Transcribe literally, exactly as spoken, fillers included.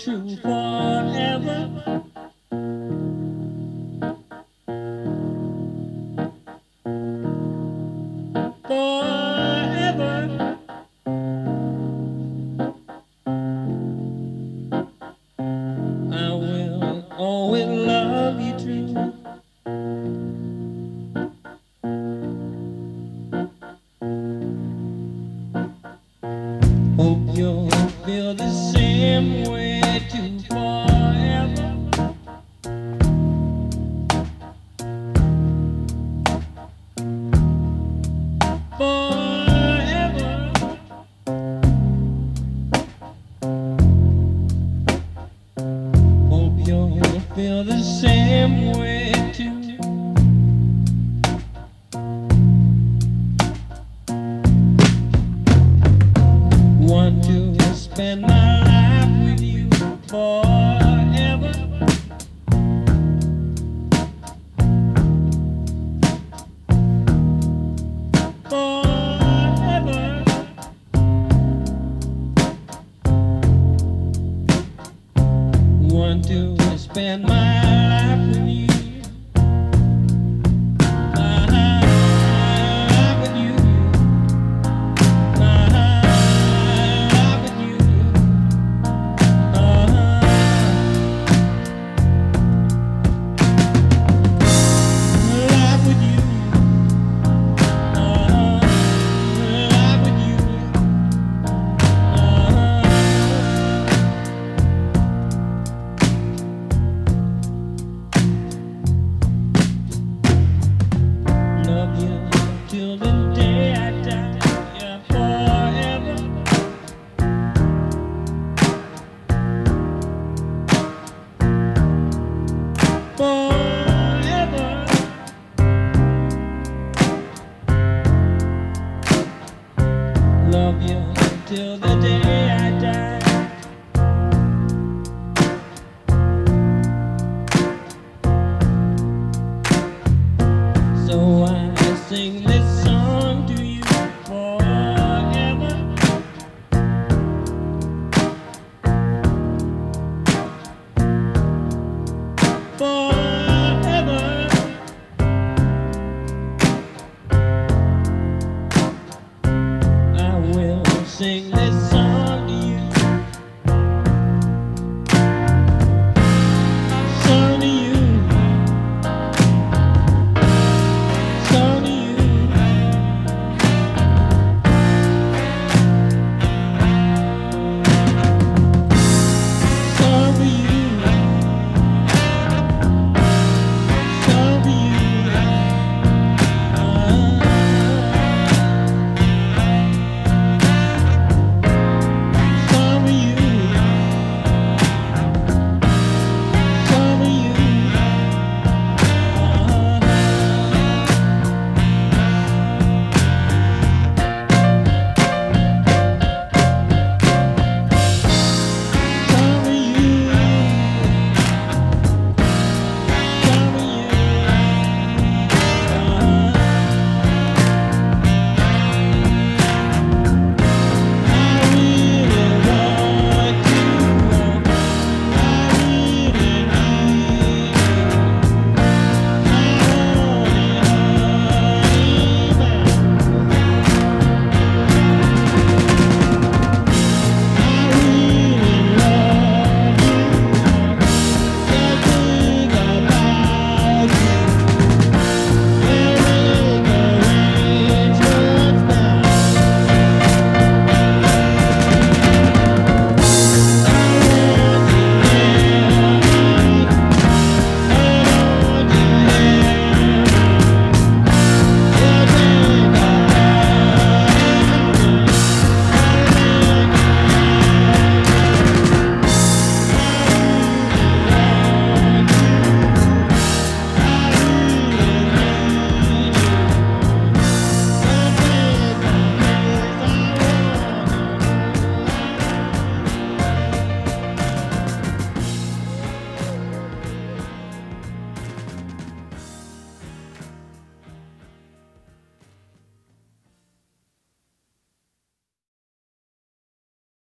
true forever. Forever. I will always love you true. Hope you'll feel the same way too. Forever. Forever. Hope you'll feel the same way too. Want to spend my life with you forever. Forever. Want to spend my life with you. My life with you. My life with you. Uh-huh. Life with you. Uh-huh. Life with you. Uh-huh. Love you till the day I die, yeah, forever. Forever. Love you till the day I die. So I sing this song to you forever. Forever.